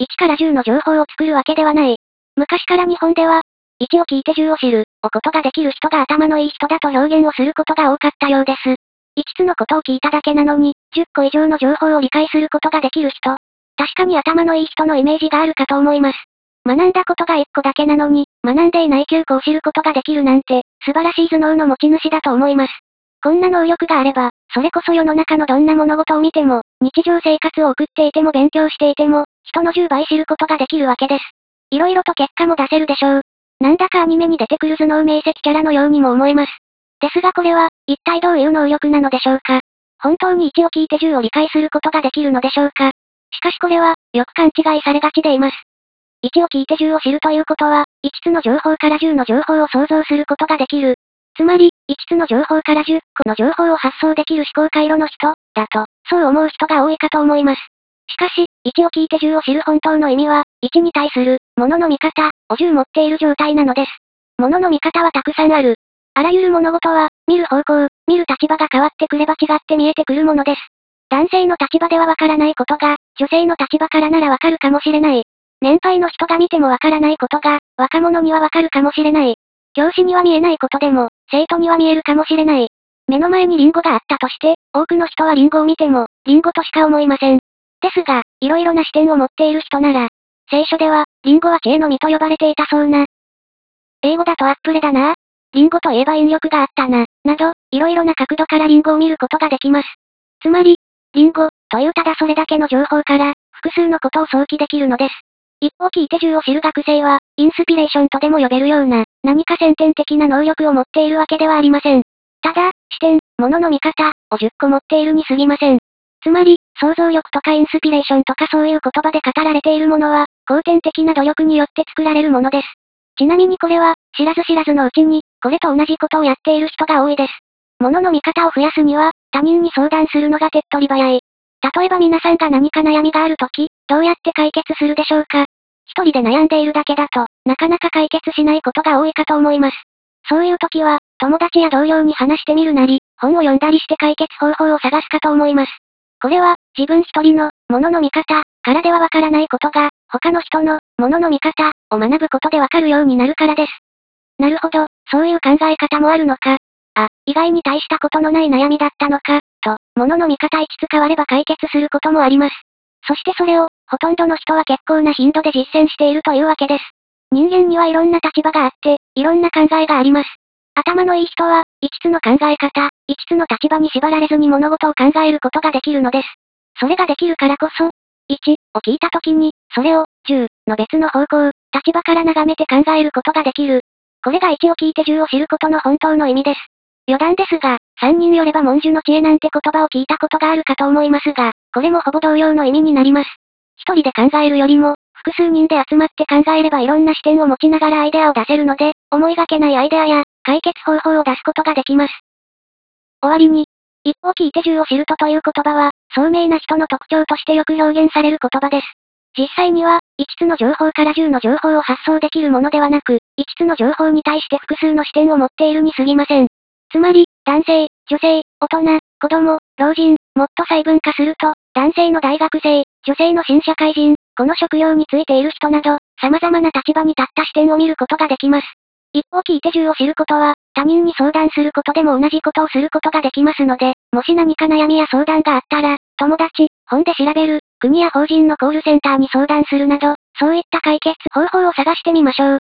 1から10の情報を作るわけではない。昔から日本では、1を聞いて10を知る、をことができる人が頭のいい人だと表現をすることが多かったようです。5つのことを聞いただけなのに、10個以上の情報を理解することができる人。確かに頭のいい人のイメージがあるかと思います。学んだことが1個だけなのに、学んでいない9個を知ることができるなんて、素晴らしい頭脳の持ち主だと思います。こんな能力があれば、それこそ世の中のどんな物事を見ても、日常生活を送っていても勉強していても、人の10倍知ることができるわけです。色々と結果も出せるでしょう。なんだかアニメに出てくる頭脳明晰キャラのようにも思えます。ですがこれは、一体どういう能力なのでしょうか。本当に1を聞いて10を理解することができるのでしょうか。しかしこれは、よく勘違いされがちでいます。1を聞いて10を知るということは、5つの情報から10の情報を想像することができる。つまり、5つの情報から10個の情報を発想できる思考回路の人、だと、そう思う人が多いかと思います。しかし、1を聞いて10を知る本当の意味は、1に対する、ものの見方、を10持っている状態なのです。ものの見方はたくさんある。あらゆる物事は、見る方向、見る立場が変わってくれば違って見えてくるものです。男性の立場ではわからないことが、女性の立場からならわかるかもしれない。年配の人が見てもわからないことが、若者にはわかるかもしれない。教師には見えないことでも、生徒には見えるかもしれない。目の前にリンゴがあったとして、多くの人はリンゴを見ても、リンゴとしか思いません。ですが、いろいろな視点を持っている人なら、聖書では、リンゴは知恵の実と呼ばれていたそうな。英語だとアップレだな。リンゴといえば引力があったな、など、いろいろな角度からリンゴを見ることができます。つまり、リンゴ、というただそれだけの情報から、複数のことを想起できるのです。一方聞いて10を知る学生は、インスピレーションとでも呼べるような、何か先天的な能力を持っているわけではありません。ただ、視点、物の見方、を10個持っているに過ぎません。つまり、想像力とかインスピレーションとかそういう言葉で語られているものは、後天的な努力によって作られるものです。ちなみにこれは、知らず知らずのうちに、これと同じことをやっている人が多いです。物の見方を増やすには、他人に相談するのが手っ取り早い。例えば皆さんが何か悩みがあるとき、どうやって解決するでしょうか。一人で悩んでいるだけだと、なかなか解決しないことが多いかと思います。そういう時は、友達や同僚に話してみるなり、本を読んだりして解決方法を探すかと思います。これは、自分一人の、物の見方、からではわからないことが、他の人の、物の見方、を学ぶことでわかるようになるからです。なるほど、そういう考え方もあるのか。あ、意外に大したことのない悩みだったのか、と、物の見方5つ変われば解決することもあります。そしてそれを、ほとんどの人は結構な頻度で実践しているというわけです。人間にはいろんな立場があって、いろんな考えがあります。頭のいい人は、5つの考え方、5つの立場に縛られずに物事を考えることができるのです。それができるからこそ、1を聞いたときに、それを、10の別の方向、立場から眺めて考えることができる。これが1を聞いて10を知ることの本当の意味です。余談ですが、3人よれば文殊の知恵なんて言葉を聞いたことがあるかと思いますが、これもほぼ同様の意味になります。一人で考えるよりも、複数人で集まって考えればいろんな視点を持ちながらアイデアを出せるので、思いがけないアイデアや、解決方法を出すことができます。終わりに、一を聞いて10を知るという言葉は、聡明な人の特徴としてよく表現される言葉です。実際には、5つの情報から10の情報を発想できるものではなく、5つの情報に対して複数の視点を持っているに過ぎません。つまり、男性、女性、大人、子供、老人、もっと細分化すると、男性の大学生、女性の新社会人、この職業についている人など、様々な立場に立った視点を見ることができます。一を聞いて10を知ることは、他人に相談することでも同じことをすることができますので、もし何か悩みや相談があったら、友達、本で調べる、国や法人のコールセンターに相談するなど、そういった解決方法を探してみましょう。